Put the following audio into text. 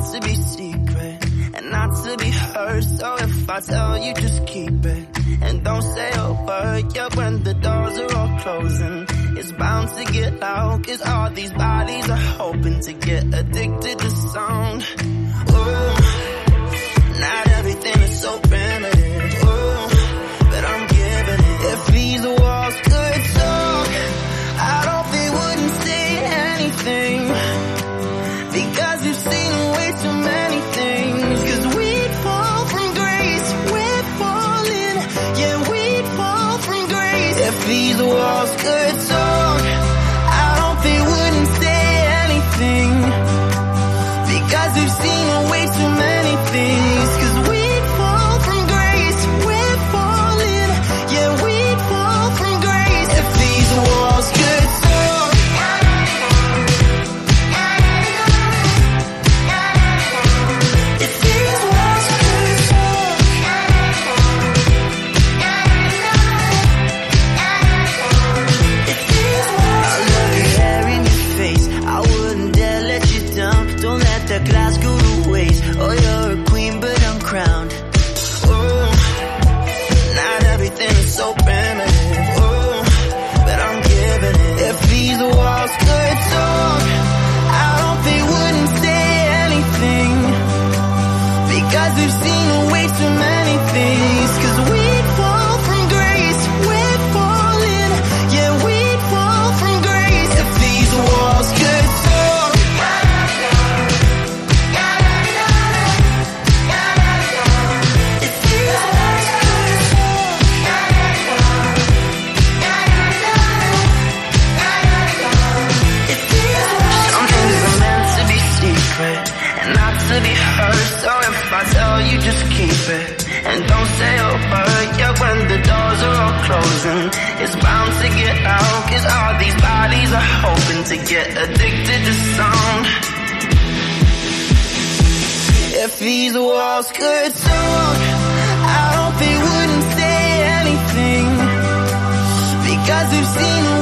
to be secret and not to be heard. So if I tell you, just keep it and don't say a word. Yeah, when the doors are all closing, it's bound to get loud, 'cause all these bodies are hoping to get addicted to sound. Ooh, not everything is so primitive. Ooh, but I'm giving it. If these walls could talk, I don't think wouldn't say anything, because we've seen way too many things. 'Cause we'd fall from grace, we're falling, yeah, we'd fall from grace. If these walls could talk, I don't think wouldn't say anything, because we've seen way too many things. 'Cause we'd fall from grace, we're falling, yeah, we'd fall from grace. If these walls could talk, if these walls could talk, if these walls. I love your hair in your face, I wouldn't dare let you down. Don't let that glass go to waste. Oh, you're a queen, but I'm crowned. Oh, not everything is so primitive. Oh, but I'm giving it. If these walls could talk, I don't think wouldn't say anything, because we've seen way too many things. 'Cause we'd fall from grace, we're falling, yeah, we'd fall from grace. If these walls could talk, if these walls could talk, if these walls. Some things are meant to be secret and not to be heard. So if I tell you, just keep it and don't say a word. Yeah, when the doors are all closing, it's bound to get out, 'cause all these bodies are hoping to get addicted to sound. If these walls could talk, I hope they wouldn't say anything, because we've seen